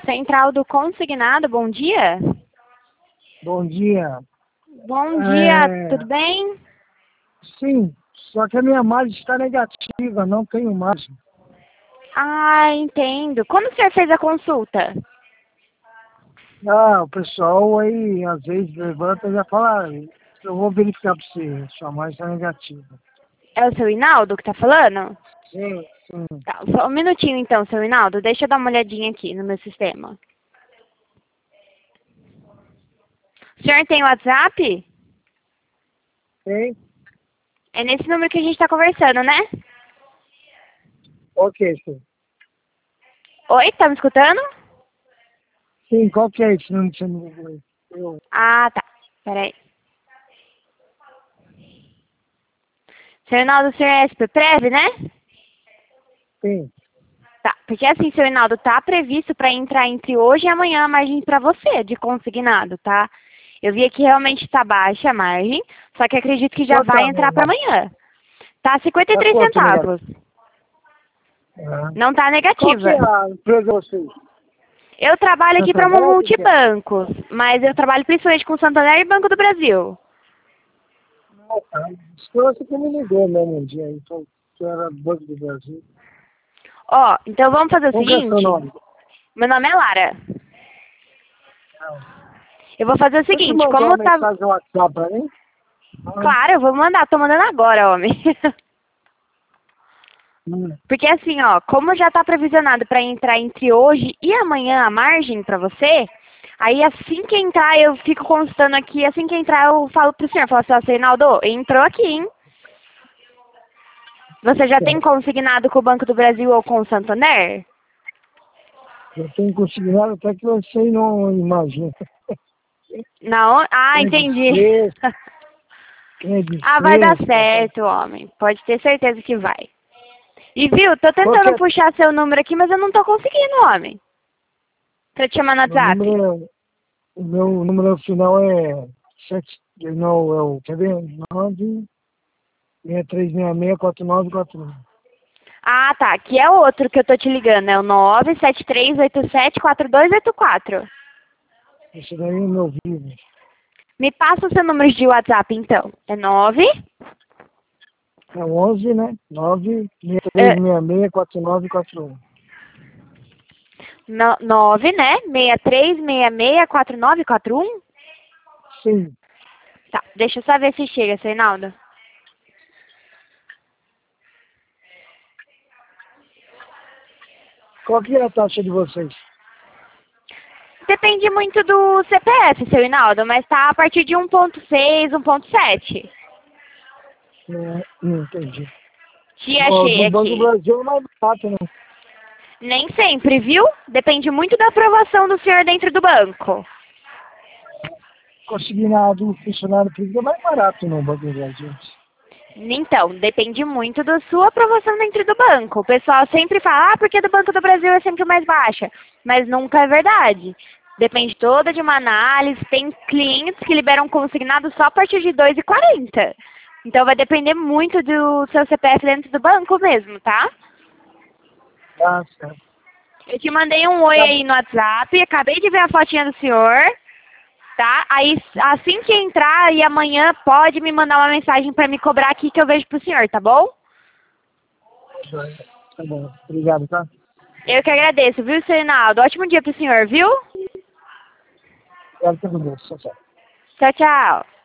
Central do Consignado, bom dia. Bom dia. Bom dia, tudo bem? Sim, só que a minha margem está negativa, não tenho margem. Ah, entendo. Quando o senhor fez a consulta? O pessoal aí às vezes levanta e já fala, eu vou verificar para você, sua margem está negativa. É o seu Hinaldo que tá falando? Sim, sim. Tá, só um minutinho então, seu Hinaldo. Deixa eu dar uma olhadinha aqui no meu sistema. O senhor tem WhatsApp? Tem? É nesse número que a gente tá conversando, né? Ok, sim. Oi, tá me escutando? Sim, qual que é esse número que você me ligou? Eu... Ah, tá. Peraí. Seu Hinaldo, o senhor é SPPrev, né? Sim. Tá, porque assim, seu Hinaldo, tá previsto para entrar entre hoje e amanhã a margem para você, de consignado, tá? Eu vi aqui realmente tá baixa a margem, só que acredito que já Qual que é vai a minha entrar para margem? amanhã. Tá Tá 53 quanto negativo? centavos. Não tá Qual que negativa. é a empresa de vocês? Eu trabalho aqui para uma Santander? O que é? multibancos, mas eu trabalho principalmente com Santander e Banco do Brasil. Tá. Acho que você que me ligou mesmo um dia, então, que era Banco do Brasil. Ó, então vamos fazer o Qual que é o seu seguinte. nome? Meu nome é Lara. Eu vou fazer o Você te seguinte, mandou uma como tá... mensagem no WhatsApp pra mim? Claro, eu vou mandar, tô mandando agora, homem. Hum. Porque assim, ó, como já está previsionado para entrar entre hoje e amanhã a margem para você, aí assim que entrar eu fico constando aqui, assim que entrar eu falo pro senhor, falo assim, ó, Reinaldo, entrou aqui, hein? Você já tem consignado com o Banco do Brasil ou com o Santander? Eu tenho consignado até que você não imagina. Não? Ah, Quem é de entendi. sexta, quem é de Ah, vai dar sexta. certo, homem. Pode ter certeza que vai. E viu, tô Qual que tentando é? puxar seu número aqui, mas eu não tô conseguindo, homem. Pra te chamar no Meu WhatsApp. número o meu número final é 7, não, é o, quer ver? 963664941. Ah, tá. Que é outro que eu tô te ligando. É o 973874284. Esse daí é o meu vivo. Me passa o seu número de WhatsApp, então. É 9... É 11, né? É, 963664941. 9, né? 63664941? Sim. Tá, deixa eu só ver se chega, seu Reinaldo. Qual que é a taxa de vocês? Depende muito do CPF, seu Reinaldo, mas tá a partir de 1.6, 1.7. Entendi. Te O achei do Banco do aqui. Brasil é mais barato, né? Nem sempre, viu? Depende muito da aprovação do senhor dentro do banco. Consignado funcionário público é mais barato no Banco do Brasil. Então, depende muito da sua aprovação dentro do banco. O pessoal sempre fala, ah, porque do Banco do Brasil é sempre mais baixa. Mas nunca é verdade. Depende toda de uma análise. Tem clientes que liberam consignado só a partir de 2,40. Então vai depender muito do seu CPF dentro do banco mesmo, tá? Ah, certo. Eu te mandei um oi Tá, aí no WhatsApp, acabei de ver a fotinha do senhor, tá? Aí assim que entrar e amanhã pode me mandar uma mensagem pra me cobrar aqui que eu vejo pro senhor, tá bom? tá bom. Obrigado, tá? Eu que agradeço, viu, seu Reinaldo? Ótimo dia pro senhor, viu? Obrigado pelo moço. Tchau, tchau. Tchau, tchau.